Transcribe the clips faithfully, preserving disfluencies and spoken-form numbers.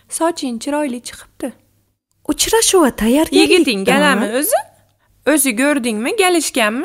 Soching chiroyli chiqibdi. Uchrashuv tayyorgarlik. Yigiting galami o'zi? O'zi ko'rdingmi, galishganmi?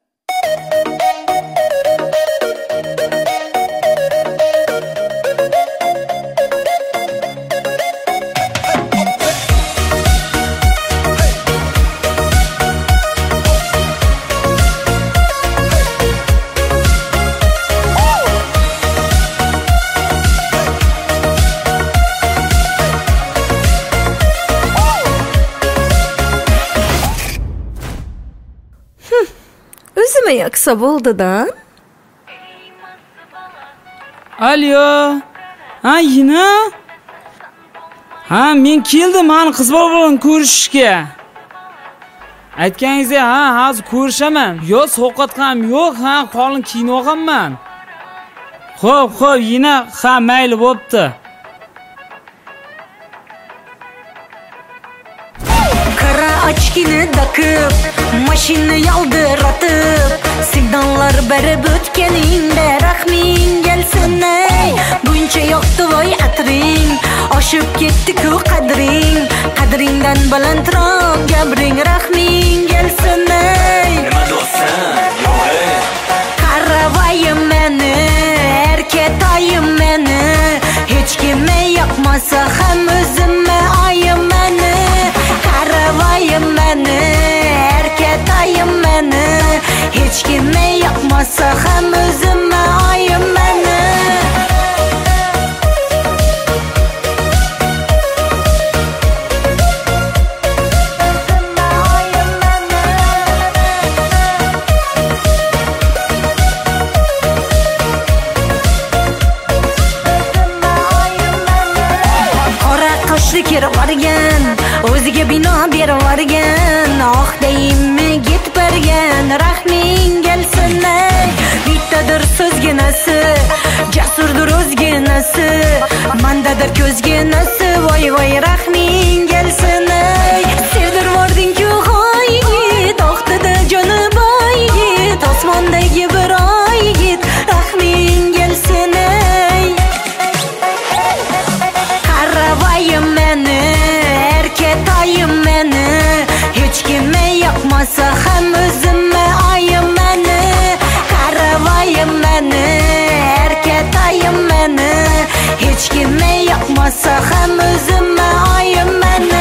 O'zime yaksa bo'ldi-da. Alo. Ha, yine? Ha, men keldim, mani qiz bola bilan ko'rishishga. Aytganingizdek, ha, hozir ko'rishaman. Yo, sovqat ham yo'q, ha, qolin kiyinib Xo'p, xo'p, yine ha, mayli bo'pti. Qara ochkini daqib, mashina yaldiratib, signallar berib o'tganingda rahming kelsin ey. Buncha yoqdi voy atring, oshib ketdi-ku qadring, qadringdan balandroq gapring, rahming kelsin ey. Nima do'stim, yo'q. Qaravayim meni, erkatayim meni, hech kimga yoqmasa ham o'zimga oyim meni. Qaravayim meni, erkatayim meni, hech kimga yoqmasa ham o'zimga oyim meni. Vargan, o'ziga bino bervargan, oh deyimmi get bergan, rahming kelsin ey. Bittadir so'zginasi, jasurdir o'zginasi, mandadir ko'zginasi, voy voy rahming kelsin ey. Sevdir vording-ku hoy yigit, oqdida joni boy yigit, osmondagi bir oy yigit, rahming kelsin ey. Qaravayim meni, erkatayim meni, hech kimga yoqmasa ham o'zimga oyim meni. Qaravayim meni, erkatayim meni, hech kimga yoqmasa ham o'zimga oyim meni.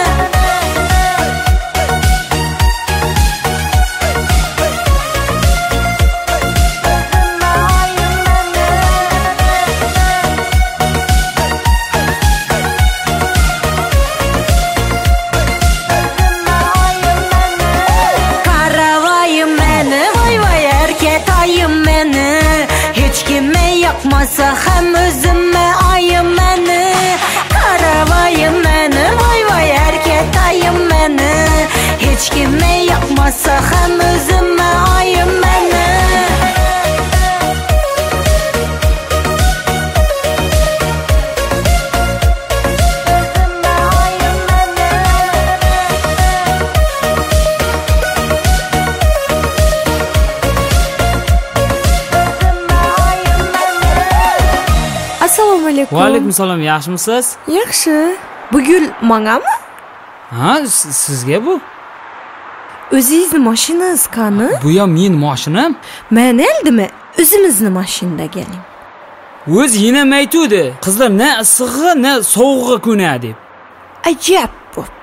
Yoqmasa ham o'zimga oyim meni. Qaravayim meni, voy voy erkatayim meni, hech kimga yoqmasa ham o'zimga oyim meni. Assalomu alaykum. Va alaykum assalom, yaxshimisiz? Yaxshi. Bu gul mangami? Ha, sizga bu? O'zingizni mashinangiz qani? Bu ham men mashinam. Men eldimi? O'zimizni mashinada keling. O'z yine maytudi. Qizlar ne issig'i, ne sovug'i ko'nadi deb. Ajab bo'pti.